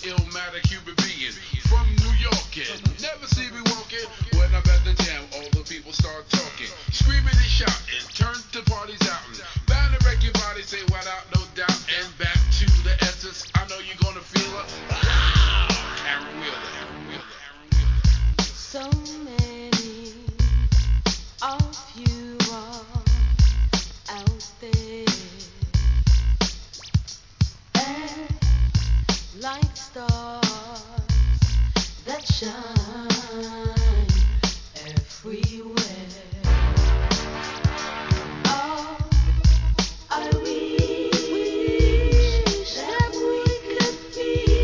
illmatic human being from New York. And never see me walking when I'm at the jam. All the people start talking, screaming and shouting, turn the parties out. And bound to wreck your body, say what out, no doubt. And back to the essence, I know you're gonna feel it. Aaron Wheeler, Aaron Wheeler, Aaron Wheeler. So many of you are out there, and like stars that shine.